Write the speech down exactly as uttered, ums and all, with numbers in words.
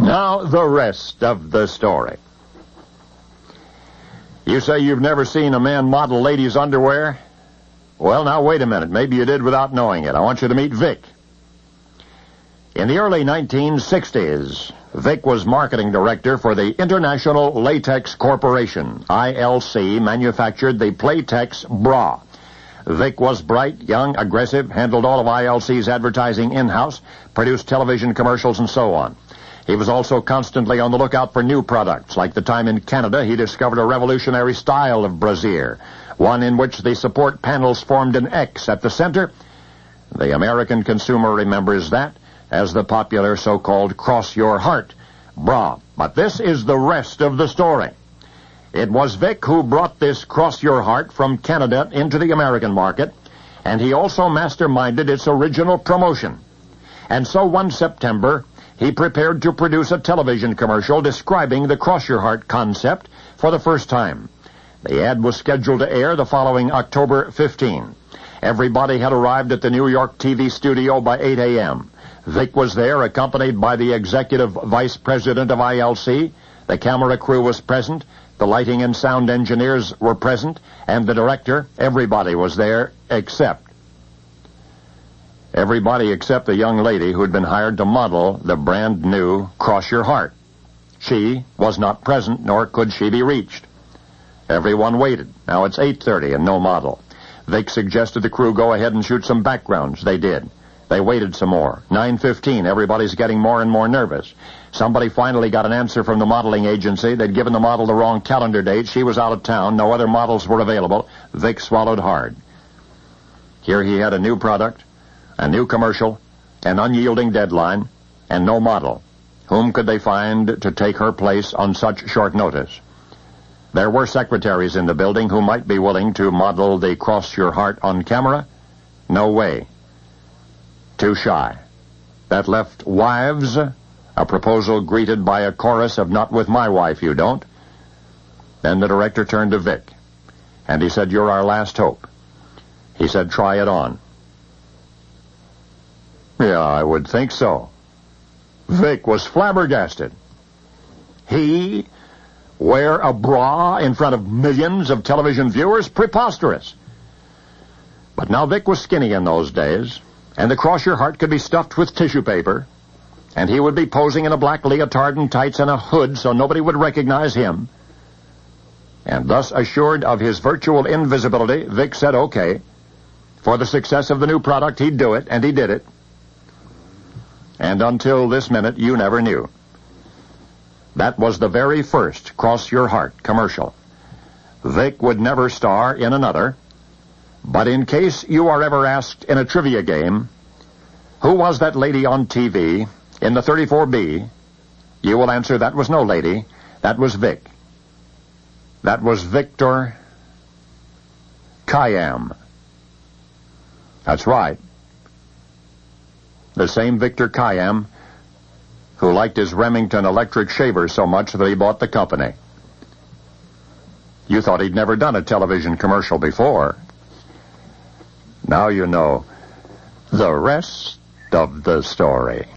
Now, the rest of the story. You say you've never seen a man model ladies' underwear? Well, now, wait a minute. Maybe you did without knowing it. I want you to meet Vic. In the early nineteen sixties, Vic was marketing director for the International Latex Corporation. I L C manufactured the Playtex bra. Vic was bright, young, aggressive, handled all of I L C's advertising in-house, produced television commercials, and so on. He was also constantly on the lookout for new products. Like the time in Canada, he discovered a revolutionary style of brassiere, one in which the support panels formed an X at the center. The American consumer remembers that as the popular so-called Cross Your Heart bra. But this is the rest of the story. It was Vic who brought this Cross Your Heart from Canada into the American market, and he also masterminded its original promotion. And so one September, he prepared to produce a television commercial describing the Cross Your Heart concept for the first time. The ad was scheduled to air the following October fifteenth. Everybody had arrived at the New York T V studio by eight a.m. Vic was there, accompanied by the executive vice president of I L C. The camera crew was present. The lighting and sound engineers were present. And the director. Everybody was there except... Everybody except the young lady who'd been hired to model the brand new Cross Your Heart. She was not present, nor could she be reached. Everyone waited. Now it's eight thirty and no model. Vic suggested the crew go ahead and shoot some backgrounds. They did. They waited some more. nine fifteen, everybody's getting more and more nervous. Somebody finally got an answer from the modeling agency. They'd given the model the wrong calendar date. She was out of town. No other models were available. Vic swallowed hard. Here he had a new product, a new commercial, an unyielding deadline, and no model. Whom could they find to take her place on such short notice? There were secretaries in the building who might be willing to model the Cross Your Heart on camera. No way. Too shy. That left wives, a proposal greeted by a chorus of "Not with my wife, you don't." Then the director turned to Vic, and he said, "You're our last hope." He said, "Try it on." Yeah, I would think so. Vic was flabbergasted. He wear a bra in front of millions of television viewers? Preposterous. But now Vic was skinny in those days, and the Cross Your Heart could be stuffed with tissue paper, and he would be posing in a black leotard and tights and a hood so nobody would recognize him. And thus assured of his virtual invisibility, Vic said okay. For the success of the new product, he'd do it, and he did it. And until this minute, you never knew. That was the very first Cross Your Heart commercial. Vic would never star in another. But in case you are ever asked in a trivia game, who was that lady on T V in the thirty-four B, you will answer that was no lady. That was Vic. That was Victor Kiam. That's right. The same Victor Kiam who liked his Remington electric shaver so much that he bought the company. You thought he'd never done a television commercial before. Now you know the rest of the story.